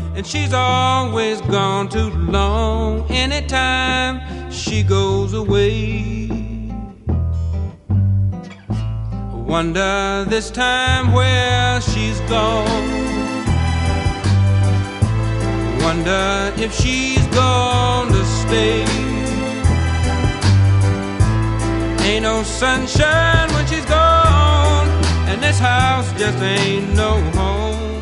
and she's always gone too long. Anytime she goes away, wonder this time where she's gone. Wonder if she's gonna stay. Ain't no sunshine when she's gone, and this house just ain't no home.